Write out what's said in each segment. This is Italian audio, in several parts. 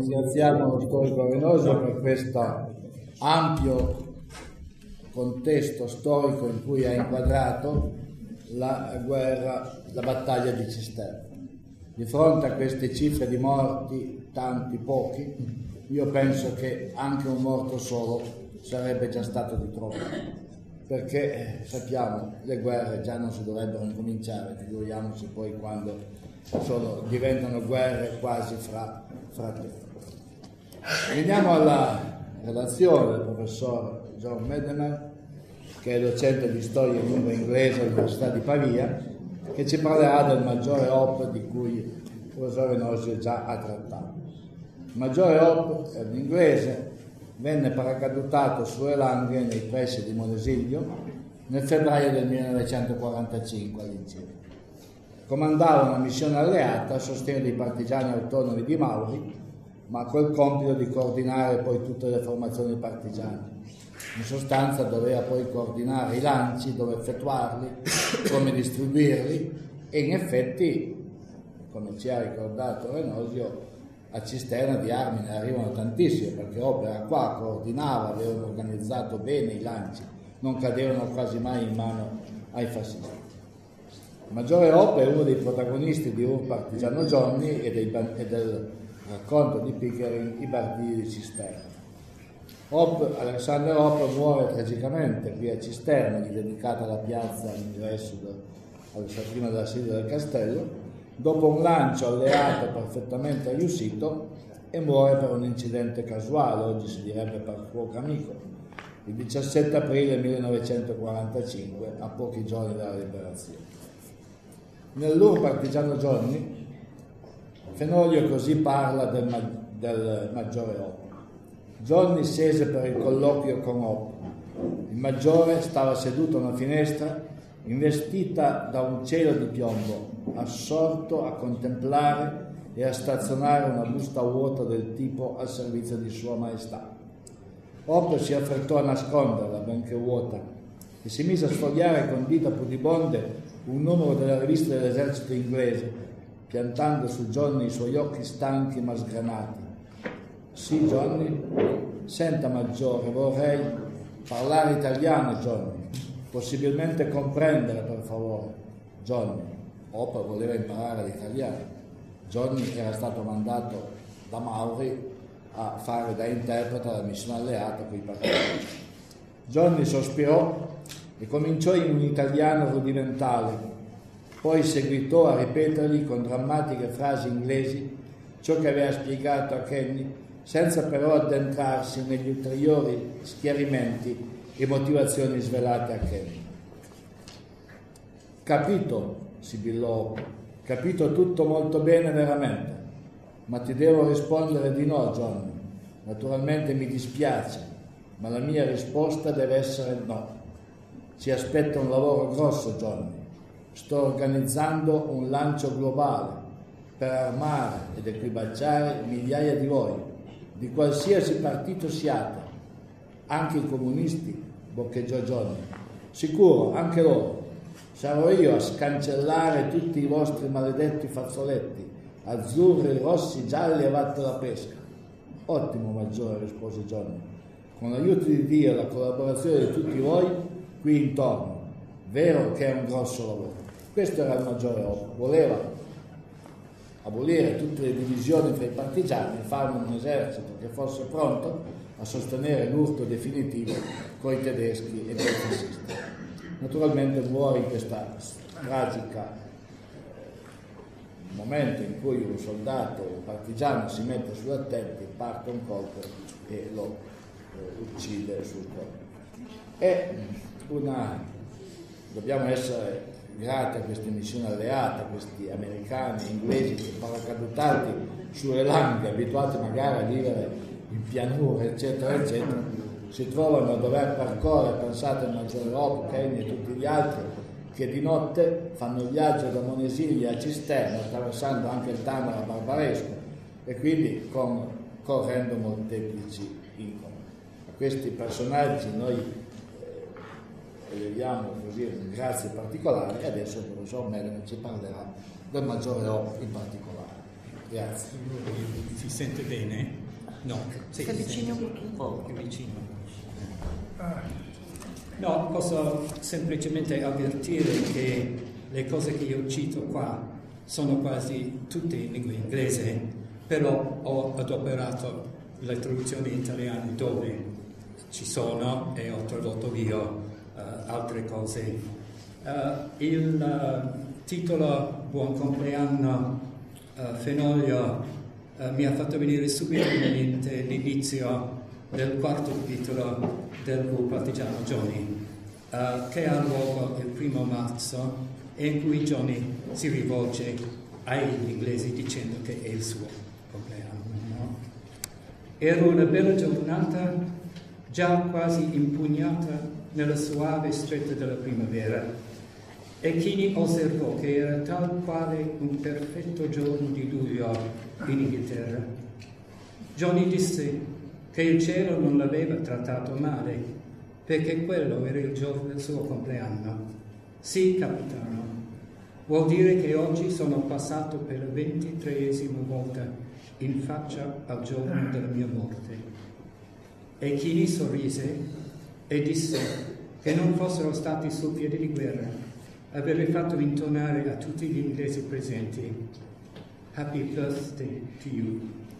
Ringraziamo lo storico Venoso per questo ampio contesto storico in cui ha inquadrato la guerra, la battaglia di Cisterna. Di fronte a queste cifre di morti, tanti, pochi, io penso che anche un morto solo sarebbe già stato di troppo, perché sappiamo le guerre già non si dovrebbero incominciare, figuriamoci poi quando diventano guerre quasi fra te. Veniamo alla relazione del professor John Medemer, che è docente di storia in lingua inglese all'Università di Pavia, che ci parlerà del Maggiore Hope di cui il professor Venoso già ha trattato. Il Maggiore Hope, in inglese, venne paracadutato su Langhe nei pressi di Monesilio nel febbraio del 1945 all'incirca. Comandava una missione alleata a sostegno dei partigiani autonomi di Mauri, ma col compito di coordinare poi tutte le formazioni partigiane. In sostanza doveva poi coordinare i lanci, dove effettuarli, come distribuirli, e in effetti, come ci ha ricordato Renosio, a Cisterna di armi ne arrivano tantissime, perché opera qua, coordinava, avevano organizzato bene i lanci, non cadevano quasi mai in mano ai fascisti. Il Maggiore Hope è uno dei protagonisti di Un partigiano Johnny e del racconto di Pickering I bardini di Cisterna. Alexander Hope muore tragicamente qui a Cisterna, gli dedicata la piazza all'ingresso prima della sede del castello, dopo un lancio alleato perfettamente riuscito, e muore per un incidente casuale, oggi si direbbe per fuoco amico, il 17 aprile 1945, a pochi giorni dalla liberazione. Nell'Ur partigiano Johnny, Fenoglio così parla del Maggiore Hope. Johnny scese per il colloquio con Hope. Il maggiore stava seduto a una finestra investita da un cielo di piombo, assorto a contemplare e a stazionare una busta vuota del tipo al servizio di Sua Maestà. Hope si affrettò a nasconderla, benché vuota, e si mise a sfogliare con dita pudibonde un numero della rivista dell'esercito inglese, piantando su Johnny i suoi occhi stanchi ma sgranati. Sì, Johnny? Senta, maggiore, vorrei parlare italiano, Johnny. Possibilmente comprendere, per favore. Johnny. Hope voleva imparare l'italiano. Johnny era stato mandato da Mauri a fare da interprete alla missione alleata con i partigiani. Johnny sospirò e cominciò in un italiano rudimentale, poi seguitò a ripetergli con drammatiche frasi inglesi ciò che aveva spiegato a Kenny, senza però addentrarsi negli ulteriori schiarimenti e motivazioni svelate a Kenny. Capito, sibillò, capito tutto molto bene veramente, ma ti devo rispondere di no, Johnny. Naturalmente mi dispiace, ma la mia risposta deve essere no. Ci aspetta un lavoro grosso, Johnny. Sto organizzando un lancio globale per armare ed equipaggiare migliaia di voi, di qualsiasi partito siate, anche i comunisti, boccheggiò Johnny. Sicuro, anche loro. Sarò io a scancellare tutti i vostri maledetti fazzoletti, azzurri, rossi, gialli e vatte la pesca. Ottimo, maggiore, rispose Johnny. Con l'aiuto di Dio e la collaborazione di tutti voi qui intorno. Vero che è un grosso lavoro. Questo era il Maggiore Hope. Voleva abolire tutte le divisioni fra i partigiani e fare un esercito che fosse pronto a sostenere l'urto definitivo con i tedeschi e con i fascisti. Naturalmente muore in questa tragica momento in cui un soldato partigiano si mette sull'attenti, parte un colpo e lo uccide sul colpo. Dobbiamo essere grati a queste missioni alleate, a questi americani e inglesi che paracadutati sulle Langhe, abituati magari a vivere in pianure, eccetera, eccetera, si trovano a dover percorrere, pensate al Maggiore Hope, Kenny e tutti gli altri, che di notte fanno il viaggio da Monesiglia a Cisterna, attraversando anche il Tamara barbaresco, e quindi correndo molteplici incontri. A questi personaggi noi eleviamo così un grazie particolare, e adesso il professor Medemer ci parlerà del Maggiore Hope in particolare. Grazie. Si sente bene? No. Si avvicina un po'. Più vicino. No, posso semplicemente avvertire che le cose che io cito qua sono quasi tutte in lingua inglese, però ho adoperato le traduzioni italiane dove ci sono e ho tradotto io altre cose. Il titolo Buon compleanno Fenoglio mi ha fatto venire subito in mente l'inizio del quarto capitolo del partigiano Johnny, che ha luogo il 1 marzo e in cui Johnny si rivolge agli inglesi dicendo che è il suo compleanno. No? Era una bella giornata, già quasi impugnata nella suave stretta della primavera, e Chini osservò che era tal quale un perfetto giorno di luglio in Inghilterra. Johnny disse che il cielo non l'aveva trattato male, perché quello era il giorno del suo compleanno. Sì, capitano, vuol dire che oggi sono passato per la 23esima volta in faccia al giorno della mia morte. E Chini sorrise e disse che non fossero stati sul piede di guerra. Avrebbe fatto intonare a tutti gli inglesi presenti Happy birthday to you.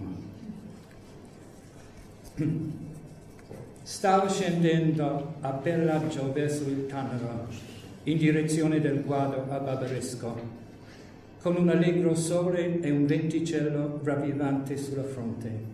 Stavo scendendo a Bellagio verso il Tanaro, in direzione del guado a Barbaresco, con un allegro sole e un venticello ravvivante sulla fronte.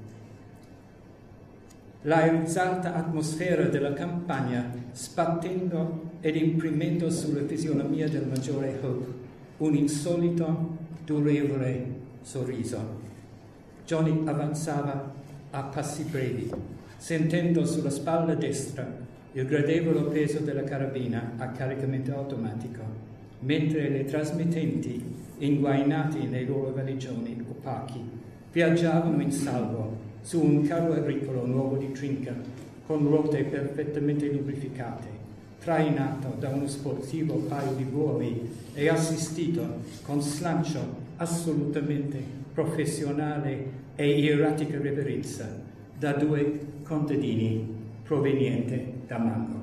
L'aerizzata atmosfera della campagna sbattendo ed imprimendo sulla fisionomia del maggiore Hope un insolito, durevole sorriso. Johnny avanzava a passi brevi, sentendo sulla spalla destra il gradevole peso della carabina a caricamento automatico, mentre le trasmittenti, inguainati nei loro valigioni opachi, viaggiavano in salvo su un carro agricolo nuovo di trinca, con ruote perfettamente lubrificate, trainato da uno sportivo paio di buoi e assistito con slancio assolutamente professionale e ieratica reverenza da 2 contadini provenienti da Mango.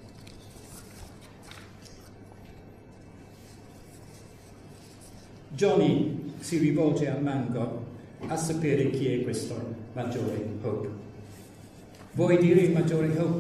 Johnny si rivolge a Mango a sapere chi è questo maggiore Hope. Vuoi dire il maggiore Hope?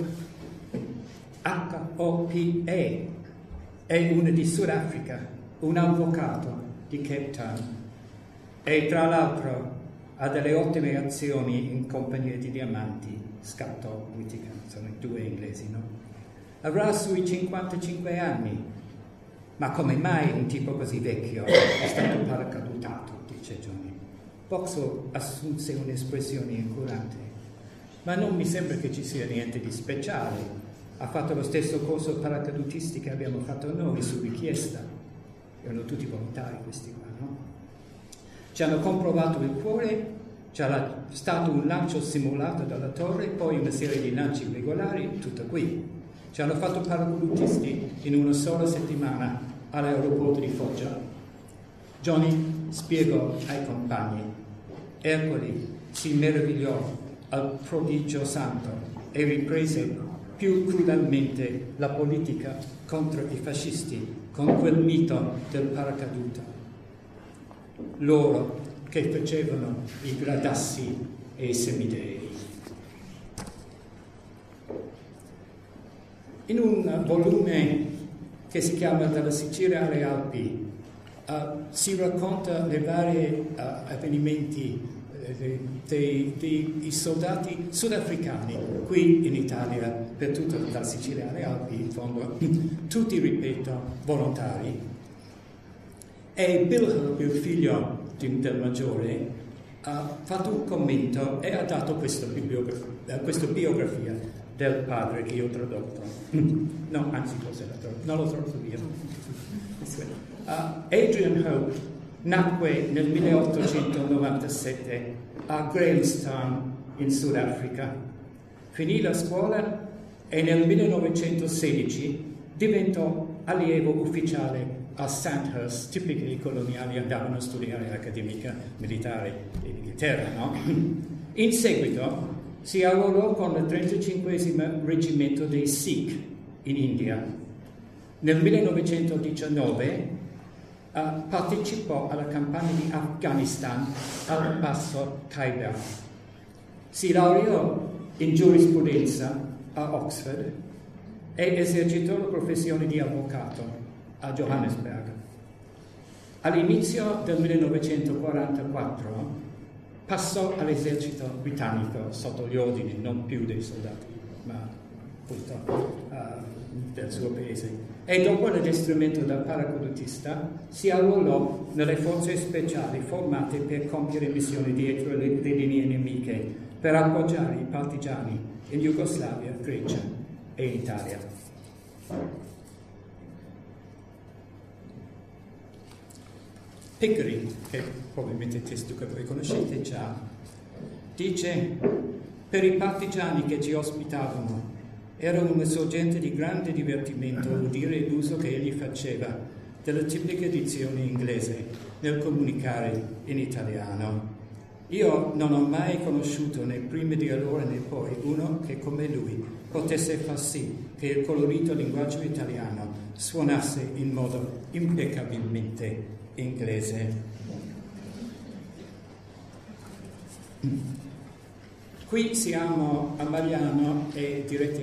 H-O-P-E. È uno di Sudafrica, un avvocato di Cape Town. E tra l'altro ha delle ottime azioni in compagnia di diamanti, scattò Whittaker, sono 2 inglesi, no? Avrà sui 55 anni. Ma come mai un tipo così vecchio è stato paracadutato, dice Johnny. Boxall assunse un'espressione incurante. Ma non mi sembra che ci sia niente di speciale. Ha fatto lo stesso corso paracadutisti che abbiamo fatto noi su richiesta. Erano tutti volontari questi qua, no? Ci hanno comprovato il cuore, c'era stato un lancio simulato dalla torre, poi una serie di lanci irregolari, tutto qui. Ci hanno fatto paracadutisti in una sola settimana all'aeroporto di Foggia. Johnny spiegò ai compagni. Ercole si meravigliò al prodigio santo e riprese più crudamente la politica contro i fascisti con quel mito del paracaduta. Loro che facevano i gradassi e i semidei. In un volume che si chiama Dalla Sicilia alle Alpi si racconta le varie avvenimenti dei soldati sudafricani qui in Italia, per tutta la Sicilia alle Alpi, in fondo, tutti, ripeto, volontari. E Bill, il figlio del maggiore, ha fatto un commento e ha dato questa biografia del padre che io ho tradotto. No, anzi, non l'ho tradotto io. Adrian Hope nacque nel 1897 a Grahamstown in Sudafrica. Finì la scuola e nel 1916 diventò allievo ufficiale a Sandhurst, tipiche coloniali andavano a studiare all'Accademia Militare in Inghilterra, no? In seguito si arruolò con il 35° reggimento dei Sikh in India. Nel 1919 partecipò alla campagna di Afghanistan al passo Khyber. Si laureò in giurisprudenza a Oxford e esercitò la professione di avvocato a Johannesburg. All'inizio del 1944 passò all'esercito britannico sotto gli ordini non più dei soldati, ma appunto del suo paese. E dopo l'addestramento da paracadutista si arruolò nelle forze speciali formate per compiere missioni dietro le linee nemiche per appoggiare i partigiani in Jugoslavia, Grecia e in Italia. Pickering, che probabilmente è il testo che voi conoscete già, dice: per i partigiani che ci ospitavano era una sorgente di grande divertimento udire l'uso che egli faceva della tipica dizione inglese nel comunicare in italiano. Io non ho mai conosciuto né prima di allora né poi uno che come lui potesse far sì che il colorito linguaggio italiano suonasse in modo impeccabilmente inglese. Qui siamo a Mariano e diretti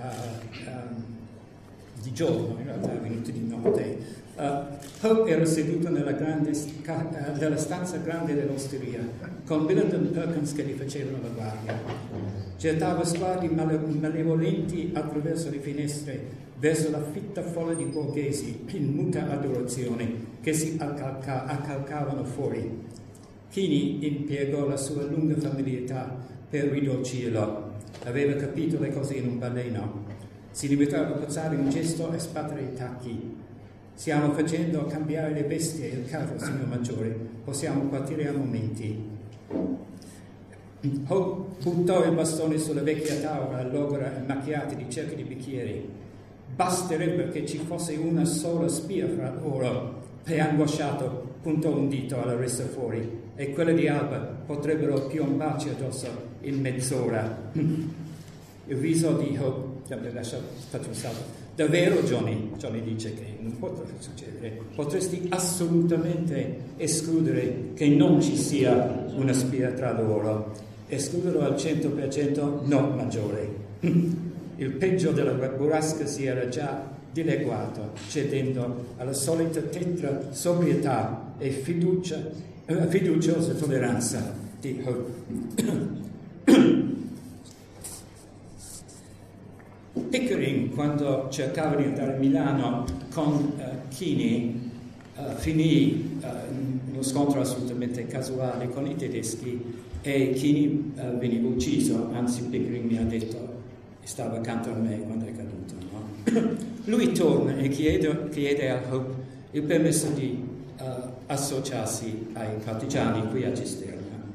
di giorno, in realtà è venuto di notte. Hope era seduto nella stanza grande dell'osteria, con Willingdon Perkins che gli facevano la guardia. Gettava sguardi malevolenti attraverso le finestre verso la fitta folla di borghesi in muta adorazione che si accalcavano fuori. Chini impiegò la sua lunga familiarità per ridolcirlo. Aveva capito le cose in un baleno. Si limitava a passare un gesto e sbattere i tacchi. Stiamo facendo cambiare le bestie il carro, signor Maggiore. Possiamo partire a momenti. Hope buttò il bastone sulla vecchia tavola logora e macchiata di cerchi di bicchieri. Basterebbe che ci fosse una sola spia fra loro. E angosciato puntò un dito alla ressa fuori, e quelle di Alba potrebbero piombarci addosso in mezz'ora. Il viso di Hope, faccio un salto. Davvero, Johnny dice che non potrà succedere. Potresti assolutamente escludere che non ci sia una spia tra loro. Escluderlo al 100%? No, Maggiore. Il peggio della burrasca si era già dileguato, cedendo alla solita tetra sobrietà e fiduciosa tolleranza di Hope. Pickering, quando cercava di andare a Milano con Chini, finì uno scontro assolutamente casuale con i tedeschi e Chini veniva ucciso, anzi Pickering mi ha detto stava accanto a me quando è caduto, no? Lui torna e chiede a Hope il permesso di associarsi ai partigiani qui a Cisterna.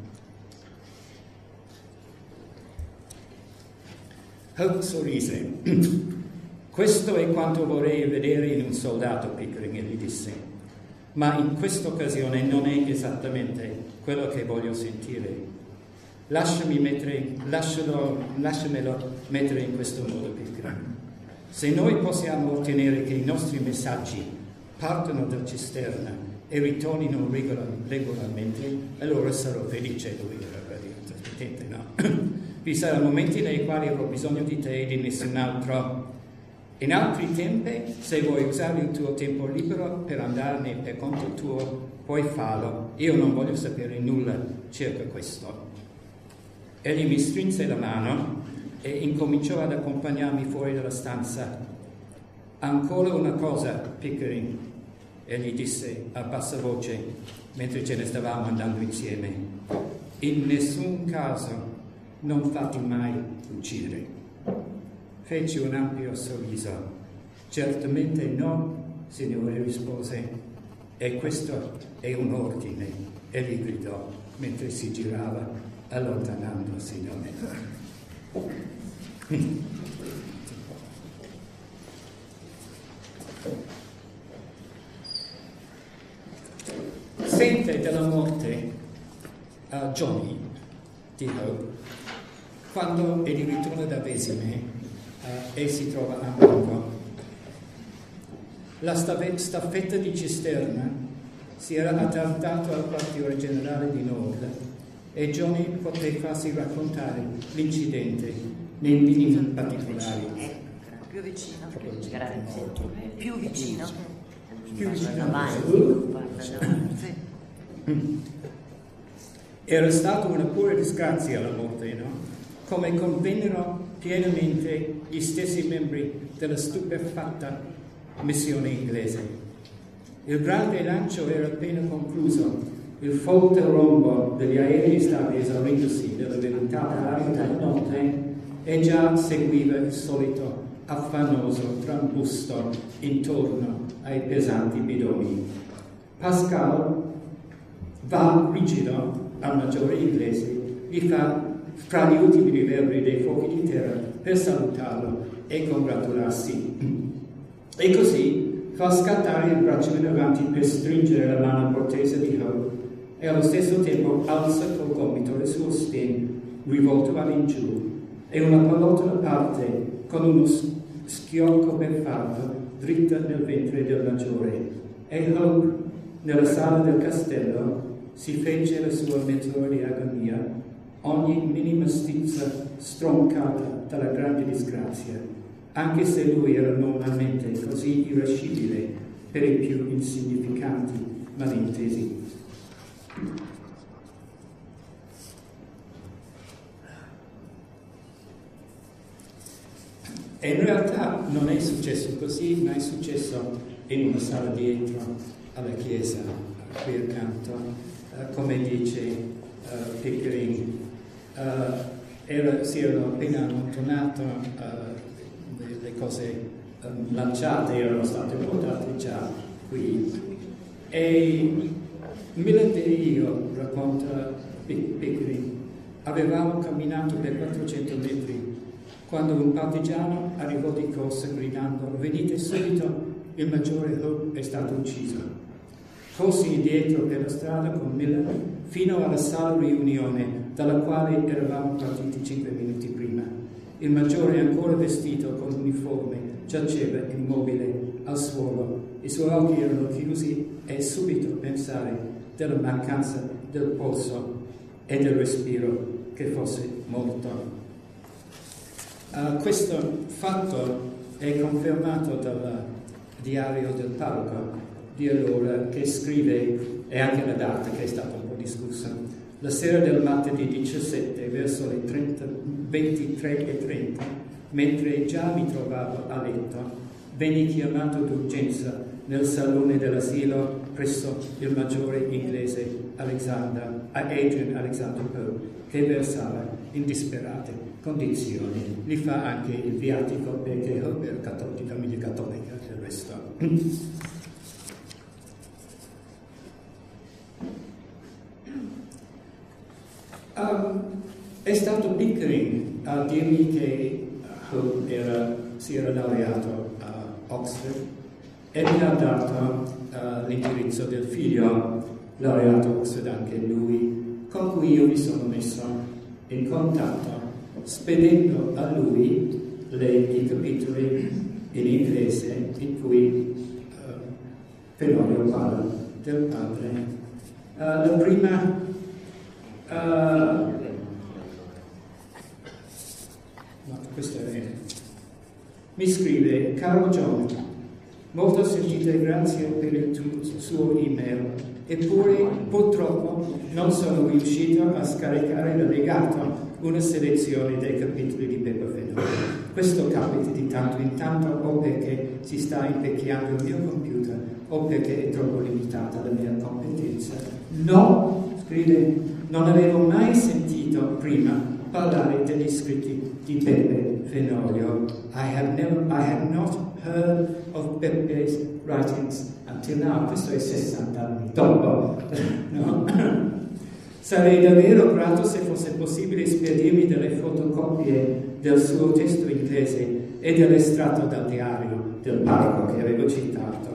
Hope sorrise. Questo è quanto vorrei vedere in un soldato, Pickering gli disse, ma in questa occasione non è esattamente quello che voglio sentire. Lasciamelo mettere in questo modo, Pickering. Se noi possiamo ottenere che i nostri messaggi partano da Cisterna e ritornino regolarmente, allora sarò felice. Lui era trasmettente, no? Vi saranno momenti nei quali avrò bisogno di te e di nessun altro. In altri tempi, se vuoi usare il tuo tempo libero per andarne per conto tuo, puoi farlo. Io non voglio sapere nulla circa questo. Egli mi strinse la mano e incominciò ad accompagnarmi fuori dalla stanza. Ancora una cosa, Pickering, egli disse a bassa voce, mentre ce ne stavamo andando insieme. In nessun caso non fate mai uccidere. Fece un ampio sorriso. Certamente no, signore, rispose. E questo è un ordine, egli gridò, mentre si girava, allontanandosi da me. sente della morte Johnny di Hope quando è di ritorno da Vesime e si trova a Marco. La staffetta di cisterna si era attaccata al quartiere generale di Nord e Johnny poté farsi raccontare l'incidente nei minimi particolari. Più vicino. Grazie. Più vicino. Più vicino. Sì. Era stata una pura disgrazia la morte, no? Come convennero pienamente gli stessi membri della stupefatta missione inglese. Il grande lancio era appena concluso, il forte rombo degli aerei stava esaurendosi della velocità aria della notte e già seguiva il solito affannoso trambusto intorno ai pesanti bidoni. Pascal va rigido al maggiore inglese, gli fa fra gli ultimi riverberi dei fuochi di terra per salutarlo e congratularsi. E così fa scattare il braccio in avanti per stringere la mano cortese di Hope e allo stesso tempo alza col gomito il suo stem rivolto all'ingiù e una pallottola parte con uno schiocco per farlo dritta nel ventre del maggiore. E Hope, nella sala del castello, si fece la sua mezz'ora di agonia, ogni minima stizza stroncata dalla grande disgrazia, anche se lui era normalmente così irascibile per i più insignificanti malintesi. E in realtà non è successo così, ma è successo in una sala dietro alla chiesa, qui accanto, come dice Pickering. Si erano appena ammottonato, le cose lanciate erano state portate già qui. E Milland e io, racconta Pickering, avevamo camminato per 400 metri quando un partigiano arrivò di corsa gridando: venite subito, il maggiore Hope è stato ucciso. Corsi indietro per la strada con Milland fino alla sala riunione dalla quale eravamo partiti 5 minuti prima. Il maggiore, ancora vestito con l'uniforme, giaceva immobile al suolo. I suoi occhi erano chiusi e subito pensare della mancanza del polso e del respiro che fosse morto. Questo fatto è confermato dal diario del parroco di allora, che scrive, e anche la data che è stata un po' discussa: la sera del martedì 17 verso le 23:30, mentre già mi trovavo a letto, venni chiamato d'urgenza nel salone dell'asilo presso il maggiore inglese Adrian Alexander Pope, che versava in disperate condizioni. Gli fa anche il viatico perché Hope era di famiglia cattolica, del resto. È stato Pickering a dirmi che Hope si era laureato a Oxford e mi ha dato l'indirizzo del figlio laureato a Oxford anche lui, con cui io mi sono messo in contatto spedendo a lui i capitoli in inglese in cui Fenoglio parla del padre. La prima questo è mi scrive: caro John, molto sentite grazie per il suo email, eppure purtroppo non sono riuscito a scaricare da legato una selezione dei capitoli di Peppa Fenoglio. Questo capita di tanto in tanto, o perché si sta invecchiando il mio computer o perché è troppo limitata la mia competenza. No, scrive, non avevo mai sentito prima parlare degli scritti di Beppe Fenoglio. I have not heard of Beppe's writings until now. Questo è 60 anni dopo, no? Sarei davvero grato se fosse possibile spedirmi delle fotocopie del suo testo inglese e dell'estratto dal diario del parroco che avevo citato.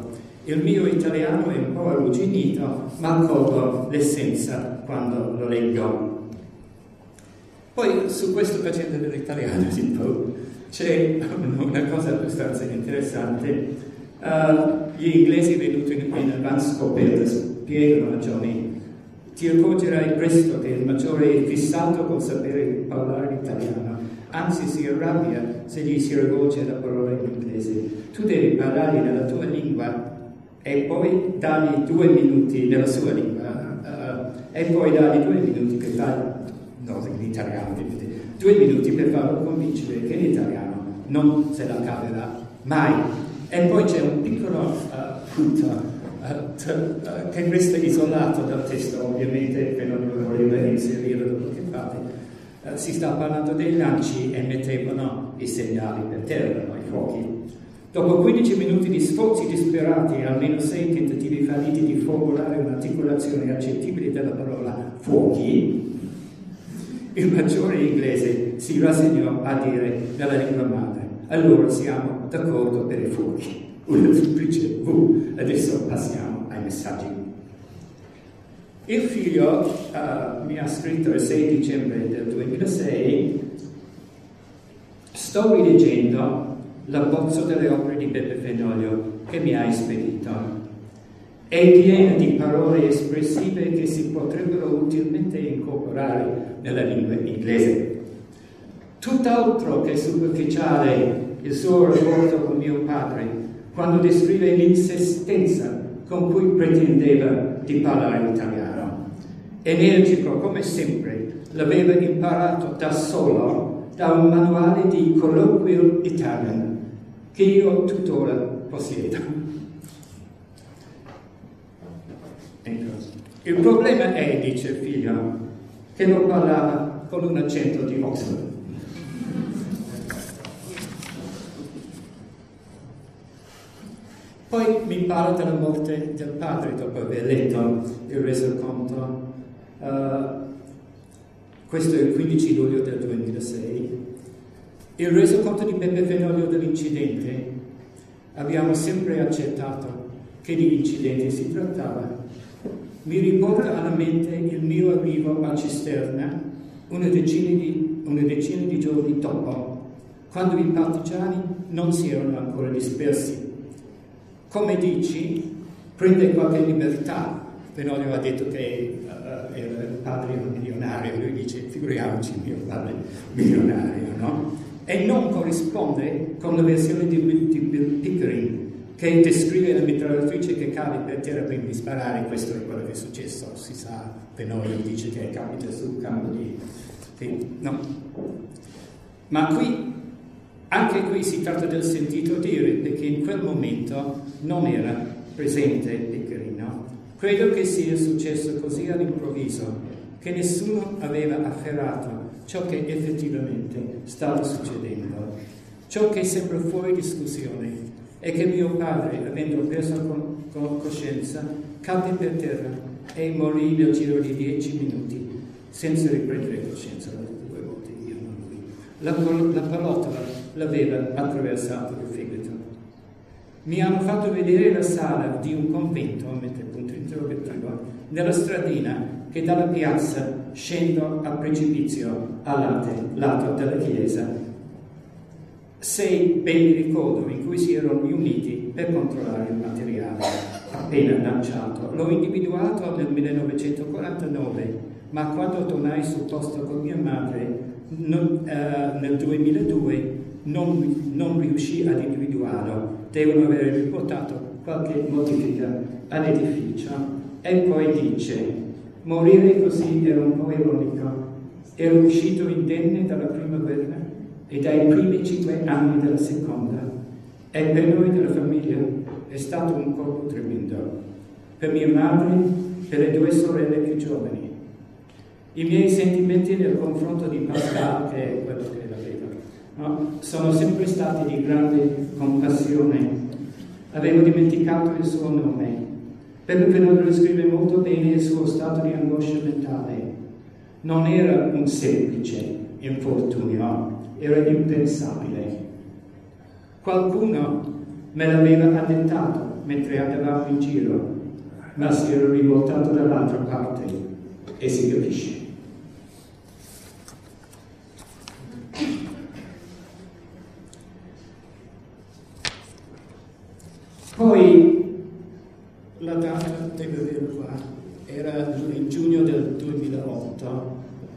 Il mio italiano è un po' arrugginito, ma colgo l'essenza quando lo leggo. Poi su questo faccenda dell'italiano c'è una cosa abbastanza interessante. Gli inglesi venuti in avanzscoperta spiegano a Johnny: ti accorgerai presto che il maggiore è fissato col sapere parlare l'italiano, anzi si arrabbia se gli si rivolge la parola in inglese. Tu devi parlare nella tua lingua e poi dargli 2 minuti nella sua lingua e poi dargli 2 minuti per farlo, no, in italiano, 2 minuti per farlo convincere che in italiano non se la caverà mai. E poi c'è un piccolo punto che resta isolato dal testo, ovviamente, che non voleva inserire dopo che fate. Si sta parlando dei lanci e mettevano i segnali per terra, no, i fuochi. Dopo 15 minuti di sforzi disperati e almeno 6 tentativi falliti di formulare un'articolazione accettibile della parola fuochi, il maggiore inglese si rassegnò a dire nella lingua madre: allora siamo d'accordo per i fuochi. Una semplice V. Adesso passiamo ai messaggi. Il figlio mi ha scritto il 6 dicembre del 2006: sto rileggendo l'abbozzo delle opere di Beppe Fenoglio che mi hai spedito. È piena di parole espressive che si potrebbero utilmente incorporare nella lingua inglese. Tutt'altro che superficiale il suo rapporto con mio padre quando descrive l'insistenza con cui pretendeva di parlare italiano. Energico come sempre, l'aveva imparato da solo da un manuale di Colloquial Italian che io tuttora possiedo. Ecco. Il problema è, dice il figlio, che lo parlava con un accento di Oxford. Poi mi parla della morte del padre dopo aver letto il resoconto. Questo è il 15 luglio del 2006. Il resoconto di Beppe Fenoglio dell'incidente abbiamo sempre accettato che di incidente si trattava. Mi riporta alla mente il mio arrivo a Cisterna una decina di giorni dopo, quando i partigiani non si erano ancora dispersi. Come dici, prende qualche libertà. Fenoglio ha detto che era il padre milionario, lui dice: figuriamoci, mio padre milionario, no? E non corrisponde con la versione di Pickering, che descrive la mitragliatrice che cade per terra prima di sparare. Questo è quello che è successo, si sa. Fenoglio dice che capita sul campo no. Ma anche qui si tratta del sentito dire, perché in quel momento non era presente Piccherino. Credo che sia successo così all'improvviso che nessuno aveva afferrato ciò che effettivamente stava succedendo. Ciò che sembra fuori discussione è che mio padre, avendo perso coscienza, cadde per terra e morì nel giro di 10 minuti, senza riprendere coscienza. Due volte io, non lui. La pallottola l'aveva attraversato il fegato. Mi hanno fatto vedere la sala di un convento, mette punto interrogativo, nella stradina che dalla piazza scendo a precipizio al lato della chiesa. 6 ben mi ricordo, in cui si erano riuniti per controllare il materiale appena lanciato. L'ho individuato nel 1949, ma quando tornai sul posto con mia madre nel 2002 non riuscì ad individuarlo. Devono aver riportato qualche modifica all'edificio. E poi dice: morire così era un po' ironico. Ero uscito indenne dalla prima guerra e dai primi 5 anni della seconda, e per noi della famiglia è stato un colpo tremendo. Per mia madre, per le 2 sorelle più giovani. I miei sentimenti nel confronto di Pascal, che è quello che l'aveva, no? Sono sempre stati di grande compassione. Avevo dimenticato il suo nome. Beppe Fenoglio scrive molto bene il suo stato di angoscia mentale. Non era un semplice infortunio, era impensabile. Qualcuno me l'aveva addentato mentre andavamo in giro, ma si era rivoltato dall'altra parte, e si capisce. Poi la data, devo dire qua, era in giugno del 2008.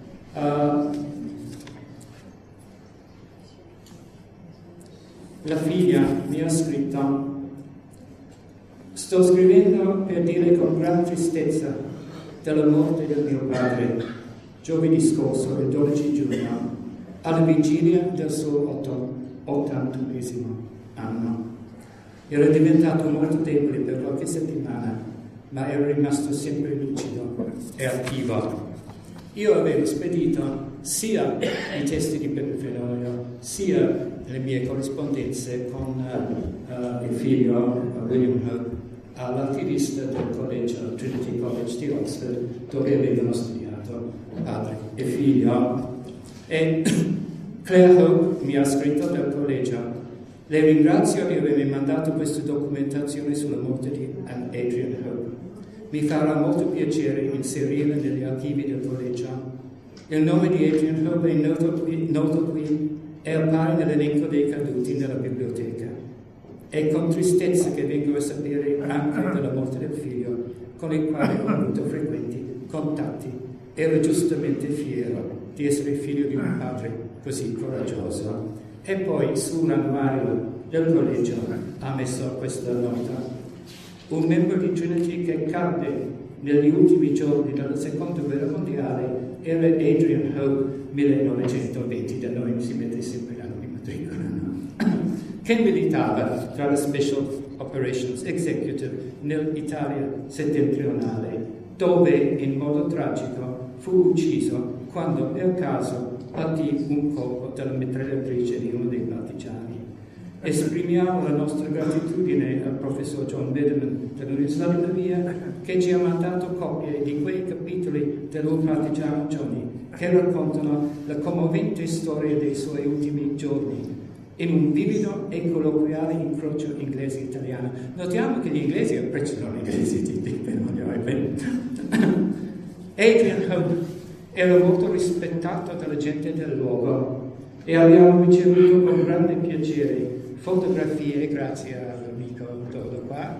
La figlia mi ha scritto: sto scrivendo per dire con gran tristezza della morte del mio padre giovedì scorso, il 12 giugno, alla vigilia del suo 81esimo anno. Era diventato molto debole per qualche settimana, ma era rimasto sempre lucido e attivo. Io avevo spedito sia i testi di Peppe Fenoglio, sia le mie corrispondenze con il figlio William Hope all'archivista del collegio Trinity College di Oxford, dove avevano studiato padre e figlio. E Claire Hope mi ha scritto dal collegio: le ringrazio di avermi mandato questa documentazione sulla morte di Adrian Hope. Mi farà molto piacere inserirla negli archivi del collegio. Il nome di Adrian Hope è noto qui e appare nell'elenco dei caduti nella biblioteca. È con tristezza che vengo a sapere anche della morte del figlio, con il quale ho avuto frequenti contatti. Ero giustamente fiero di essere figlio di un padre così coraggioso. E poi sull'annuario del collegio ha messo questa nota: un membro di Trinity che cadde negli ultimi giorni della seconda guerra mondiale era Adrian Hope, 1920, da noi si mette sempre l'anno di matricola, no? Che militava tra la Special Operations Executive nell'Italia settentrionale, dove in modo tragico fu ucciso quando per caso partì un colpo dalla mitragliatrice di uno dei partigiani. Esprimiamo la nostra gratitudine al professor John Biderman dell'Università di Pavia, che ci ha mandato copie di quei capitoli dell'Old Partigiano Johnny che raccontano la commovente storia dei suoi ultimi giorni in un vivido e colloquiale incrocio inglese-italiano. Notiamo che gli inglesi apprezzano l'inglese di Fenoglio. Adrian Hope era molto rispettato dalla gente del luogo e abbiamo ricevuto con grande piacere fotografie, grazie all'amico Dodo qua,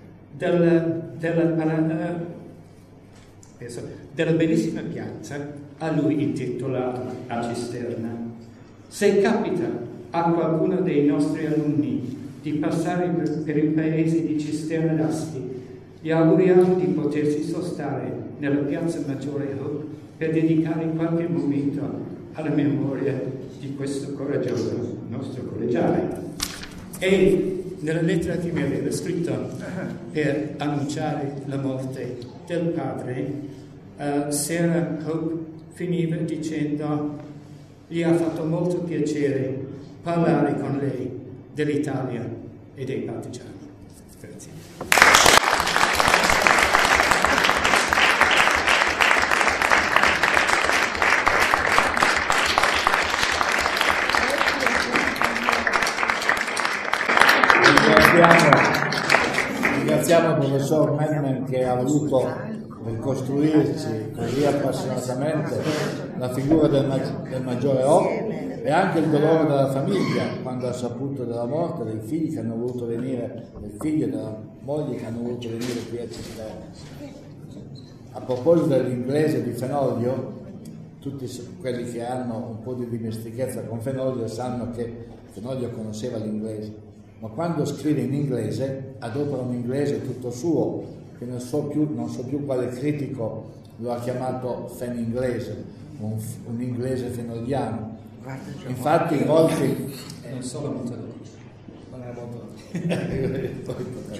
della bellissima piazza a lui intitolata a Cisterna. Se capita a qualcuno dei nostri alunni di passare per il paese di Cisterna d'Asti, gli auguriamo di potersi sostare nella piazza Maggiore Hope per dedicare qualche momento alla memoria di questo coraggioso nostro collegiale. E nella lettera che mi aveva scritto per annunciare la morte del padre, Sarah Hope finiva dicendo: gli ha fatto molto piacere parlare con lei dell'Italia e dei partigiani. Grazie. Ringraziamo il professor Madman che ha voluto ricostruirci così appassionatamente la figura del maggiore O e anche il dolore della famiglia quando ha saputo della morte dei figli che hanno voluto venire, del figlio e della moglie che hanno voluto venire qui a Cisterna. A proposito dell'inglese di Fenoglio, tutti quelli che hanno un po' di dimestichezza con Fenoglio sanno che Fenoglio conosceva l'inglese, ma quando scrive in inglese adopera un inglese tutto suo, che non so più quale critico lo ha chiamato fen inglese, un inglese fenogliano. Infatti molti non solo molto non è molto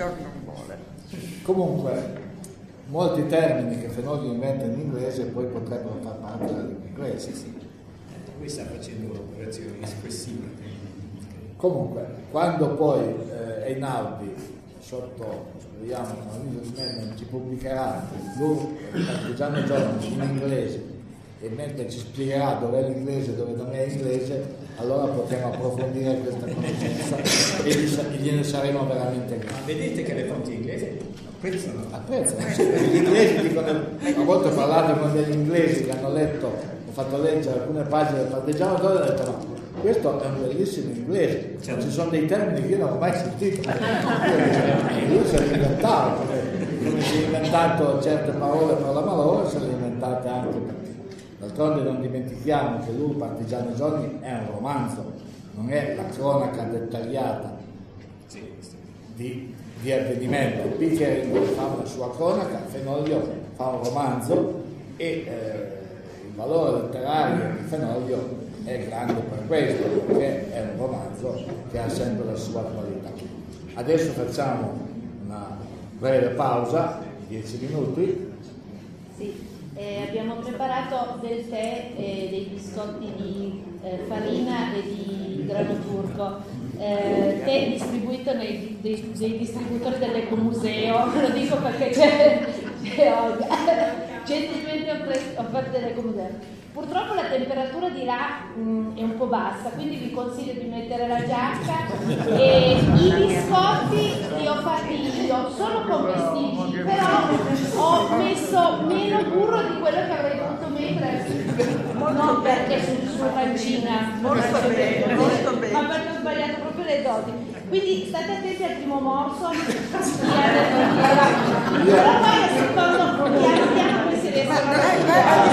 comunque molti termini che Fenoglio inventa in inglese poi potrebbero far parte della lingua inglese. Lui sta facendo un'operazione espressiva. Comunque, quando poi Einaudi, sotto, speriamo, non ci pubblicherà il Partigiano Giorni in inglese e mentre ci spiegherà dov'è l'inglese e dove non è inglese, allora potremo approfondire questa conoscenza e gliene saremo veramente grati. Ma vedete che le fonti inglesi Apprezzano, sì, gli inglesi dicono, a volte ho parlato con degli inglesi che hanno letto, ho fatto leggere alcune pagine del Partigiano d'Oro e ho detto no, questo è un bellissimo inglese, ci sono dei termini che io non ho mai sentito, e lui se li inventava, come si è inventato certe parole per la malora, se le inventate anche perché d'altronde non dimentichiamo che lui, Partigiani Giorni, è un romanzo, non è la cronaca dettagliata di avvenimento. Pickering fa una sua cronaca, Fenoglio fa un romanzo e il valore letterario di Fenoglio è grande per questo, perché è un romanzo che ha sempre la sua qualità. Adesso facciamo una breve pausa, 10 minuti. Sì, abbiamo preparato del tè e dei biscotti di farina e di grano turco. Tè distribuito dei distributori dell'Ecomuseo, lo dico perché c'è gentilmente offerto dell'Ecomuseo. Purtroppo la temperatura di là è un po' bassa, quindi vi consiglio di mettere la giacca e i biscotti li ho fatti io, sono commestibili, però ho messo meno burro di quello che avrei dovuto mettere, non perché sono fancina, Molto bene. ma perché ho sbagliato proprio le doti. Quindi state attenti al primo morso, però poi al secondo piano piano poi si riescono a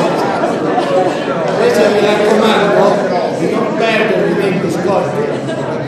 Invece mi raccomando di non perdere i miei biscotti